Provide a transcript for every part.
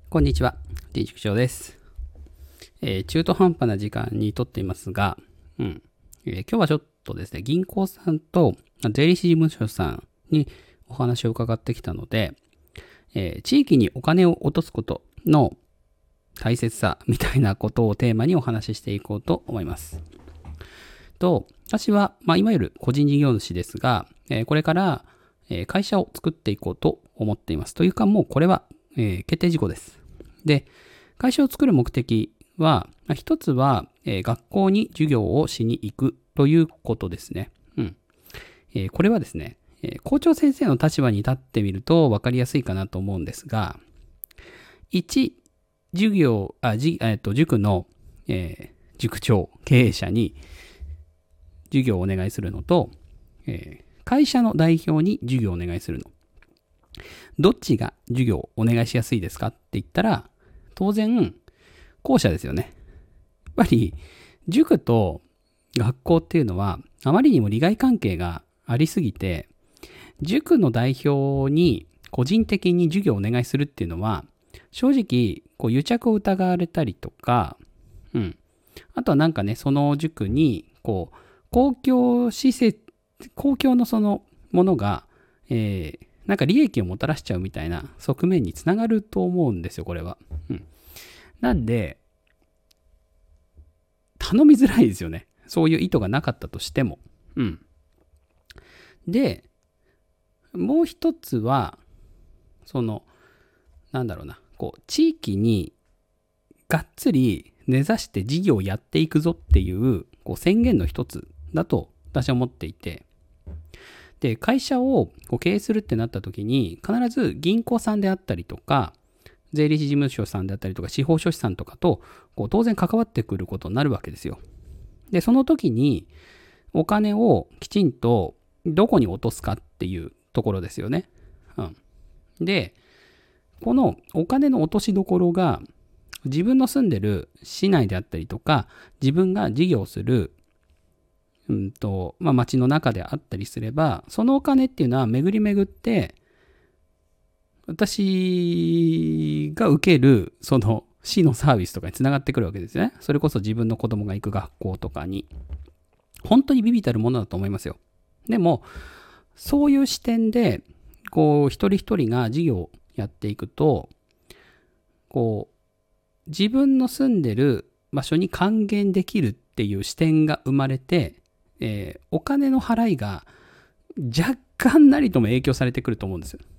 こんにちは、T 塾長です。中途半端な時間にとっていますが、今日はちょっとですね、銀行さんと税理士事務所さんにお話を伺ってきたので、地域にお金を落とすことの大切さみたいなことをテーマにお話ししていこうと思います。私は、いわゆる個人事業主ですが、これから会社を作っていこうと思っています。というか、もうこれは決定事項です。で、会社を作る目的は、一つは、学校に授業をしに行くということですね。これはですね、校長先生の立場に立ってみると分かりやすいかなと思うんですが、1、塾の、塾長、経営者に授業をお願いするのと、会社の代表に授業をお願いするの。どっちが授業をお願いしやすいですかって言ったら、当然、後者ですよね。やっぱり、塾と学校っていうのは、あまりにも利害関係がありすぎて、塾の代表に個人的に授業をお願いするっていうのは、正直、癒着を疑われたりとか、あとはなんかね、その塾に、公共のそのものが、なんか利益をもたらしちゃうみたいな側面につながると思うんですよ、これは。なんで、頼みづらいですよね。そういう意図がなかったとしても。で、もう一つは、地域にがっつり根ざして事業をやっていくぞっていう、宣言の一つだと私は思っていて、で、会社を経営するってなった時に、必ず銀行さんであったりとか、税理士事務所さんであったりとか、司法書士さんとかと、当然関わってくることになるわけですよ。で、その時に、お金をきちんとどこに落とすかっていうところですよね。で、このお金の落としどころが、自分の住んでる市内であったりとか、自分が事業する町の中であったりすれば、そのお金っていうのは巡り巡って、私が受けるその市のサービスとかにつながってくるわけですね。それこそ自分の子供が行く学校とかに。本当に微々たるものだと思いますよ。でも、そういう視点で、一人一人が事業をやっていくと、自分の住んでる場所に還元できるっていう視点が生まれて、お金の払いが若干なりとも影響されてくると思うんですよ。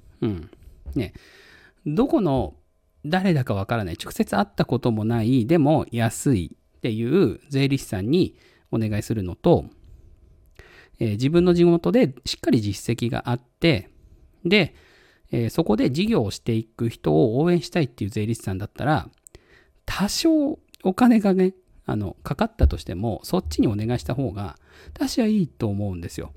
どこの誰だかわからない、直接会ったこともない、でも安いっていう税理士さんにお願いするのと、自分の地元でしっかり実績があって、で、そこで事業をしていく人を応援したいっていう税理士さんだったら、多少お金がね、かかったとしても、そっちにお願いした方が、私はいいと思うんですよ。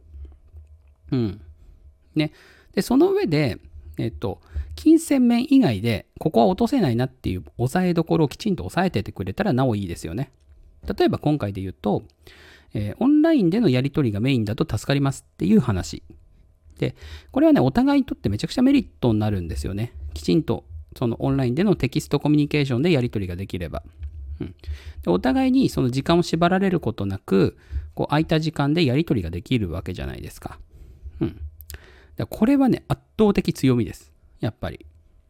で、その上で、金銭面以外で、ここは落とせないなっていう抑えどころをきちんと抑えててくれたらなおいいですよね。例えば今回で言うと、オンラインでのやり取りがメインだと助かりますっていう話。で、これはね、お互いにとってめちゃくちゃメリットになるんですよね。きちんと、そのオンラインでのテキストコミュニケーションでやり取りができれば。でお互いにその時間を縛られることなく、空いた時間でやり取りができるわけじゃないですか。これはね、圧倒的強みです。やっぱり。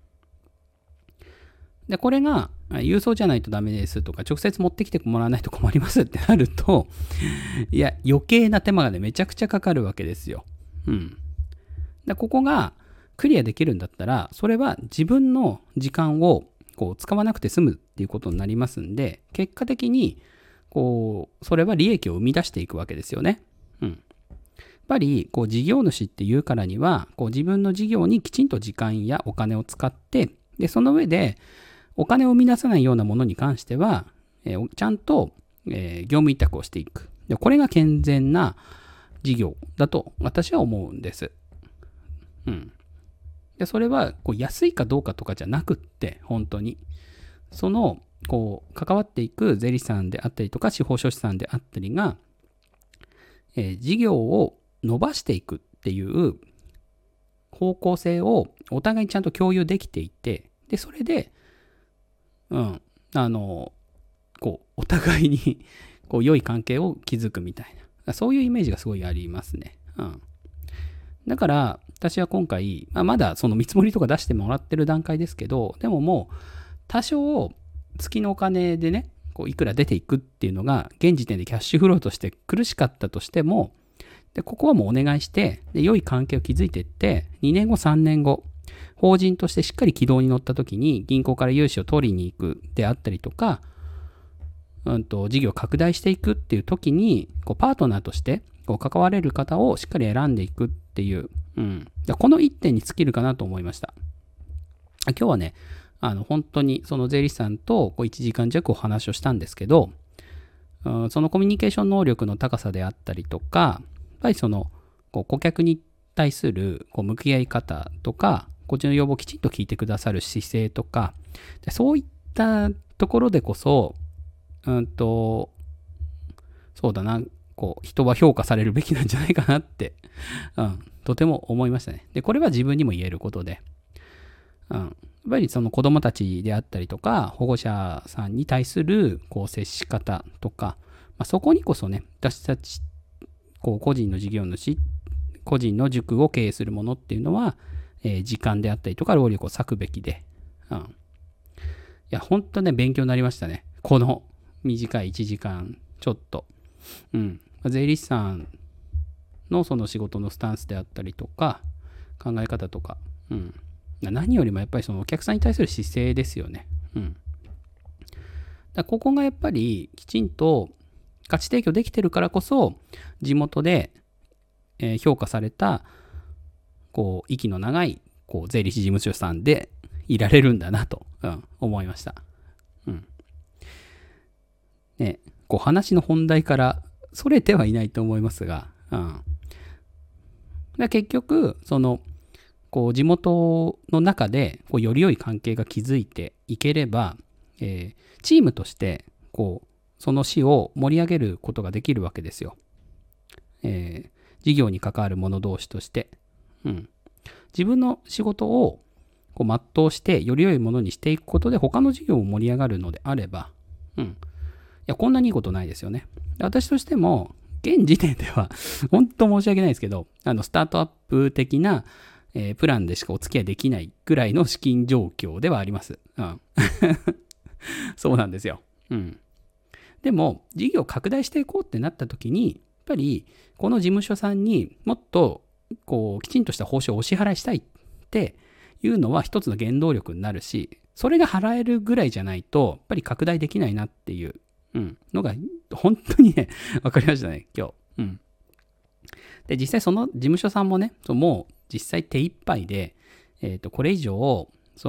で、これが、郵送じゃないとダメですとか、直接持ってきてもらわないと困りますってなると、いや、余計な手間がね、めちゃくちゃかかるわけですよ。で、ここがクリアできるんだったら、それは自分の時間を使わなくて済むっていうことになりますんで、結果的に、それは利益を生み出していくわけですよね。やっぱり事業主っていうからには自分の事業にきちんと時間やお金を使って、でその上でお金を生み出さないようなものに関しては、ちゃんと、業務委託をしていく。でこれが健全な事業だと私は思うんです。でそれは安いかどうかとかじゃなくって、本当にその関わっていく税理士さんであったりとか司法書士さんであったりが、事業を伸ばしていくっていう方向性をお互いにちゃんと共有できていて、でそれでうん。お互いに良い関係を築くみたいな。そういうイメージがすごいありますね。うん。だから、私は今回、まだその見積もりとか出してもらってる段階ですけど、でももう、多少、月のお金でね、いくら出ていくっていうのが、現時点でキャッシュフローとして苦しかったとしても、でここはもうお願いして、で良い関係を築いていって、2年後、3年後、法人としてしっかり軌道に乗った時に、銀行から融資を取りに行くであったりとか、事業を拡大していくっていう時に、パートナーとして関われる方をしっかり選んでいくっていう、この一点に尽きるかなと思いました。今日はね、本当にその税理士さんと1時間弱お話をしたんですけど、そのコミュニケーション能力の高さであったりとか、やっぱりその顧客に対する向き合い方とか、こっちの要望をきちんと聞いてくださる姿勢とか、そういったところでこそ、そうだな、人は評価されるべきなんじゃないかなって、とても思いましたね。で、これは自分にも言えることで、やっぱりその子供たちであったりとか、保護者さんに対する接し方とか、そこにこそね、私たち、個人の事業主、個人の塾を経営するものっていうのは、時間であったりとか、労力を割くべきで、いや、本当ね、勉強になりましたね。この短い1時間ちょっと。税理士さんのその仕事のスタンスであったりとか、考え方とか、何よりもやっぱりそのお客さんに対する姿勢ですよね。ここがやっぱりきちんと価値提供できてるからこそ、地元で評価された、息の長い税理士事務所さんでいられるんだなと、思いました。ね、話の本題からそれてはいないと思いますが、結局、その、地元の中でより良い関係が築いていければ、チームとしてその市を盛り上げることができるわけですよ。事業に関わる者同士として、自分の仕事を全うしてより良いものにしていくことで他の事業も盛り上がるのであれば、いやこんなにいいことないですよね。私としても現時点では本当申し訳ないですけど、スタートアップ的なプランでしかお付き合いできないぐらいの資金状況ではあります。そうなんですよ。でも、事業を拡大していこうってなった時に、やっぱり、この事務所さんにもっと、きちんとした報酬をお支払いしたいっていうのは一つの原動力になるし、それが払えるぐらいじゃないと、やっぱり拡大できないなっていう、のが、本当にね、わかりましたね、今日。で、実際その事務所さんもね、もう実際手一杯で、これ以上、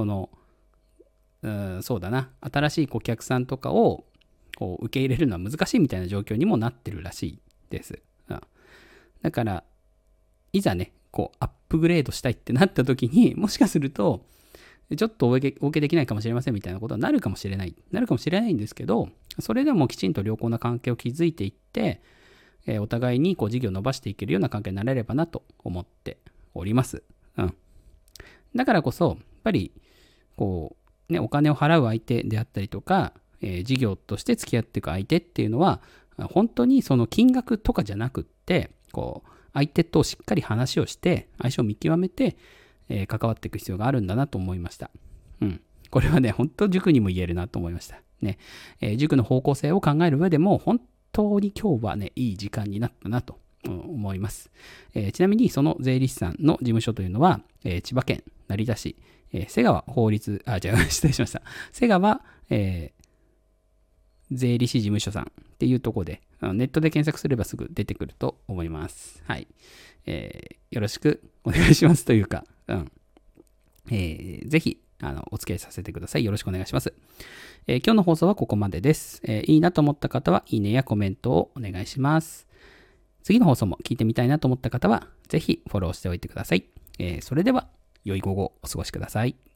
そうだな、新しい顧客さんとかを受け入れるのは難しいみたいな状況にもなってるらしいです。だから、いざね、アップグレードしたいってなった時に、もしかすると、ちょっとお受けできないかもしれませんみたいなことになるかもしれないんですけど、それでもきちんと良好な関係を築いていって、お互いに事業を伸ばしていけるような関係になれればなと思っております。だからこそ、やっぱり、お金を払う相手であったりとか、事業として付き合っていく相手っていうのは、本当にその金額とかじゃなくって、相手としっかり話をして、相性を見極めて、関わっていく必要があるんだなと思いました。これはね、本当塾にも言えるなと思いました。ね、塾の方向性を考える上でも、本当に今日はね、いい時間になったなと思います。ちなみに、その税理士さんの事務所というのは、千葉県成田市、瀬川法律、失礼しました。瀬川、税理士事務所さんっていうところで、ネットで検索すればすぐ出てくると思います。はい。よろしくお願いしますというか、ぜひ、お付き合いさせてください。よろしくお願いします。今日の放送はここまでです。いいなと思った方は、いいねやコメントをお願いします。次の放送も聞いてみたいなと思った方は、ぜひフォローしておいてください。それでは、良い午後をお過ごしください。